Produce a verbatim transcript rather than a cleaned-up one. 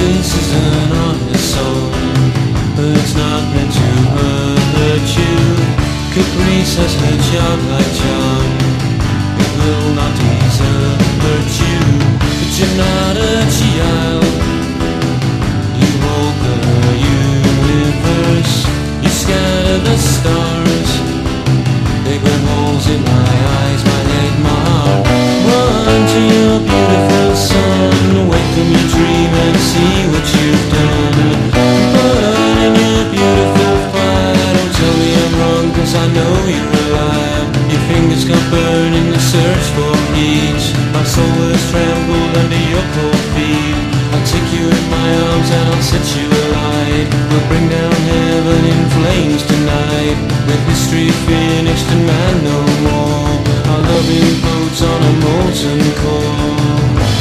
This is an honest song, but it's not meant to hurt you. Caprice has her childlike charm, it will not desert you. But you're not a child, you hold the universe. You scatter the stars, they burn holes in my eyes, my head, my heart. Run to your beautiful sun, wake from your dream and see what you've done. Burn in your beautiful fire, don't tell me I'm wrong, cause I know you're alive. Your fingers got burned in the search for peace. My soul was trampled under your cold feet. I'll take you in my arms and I'll set you alight. We'll bring down heaven in flames tonight. With history finished and man no more, our love implodes on a molten core.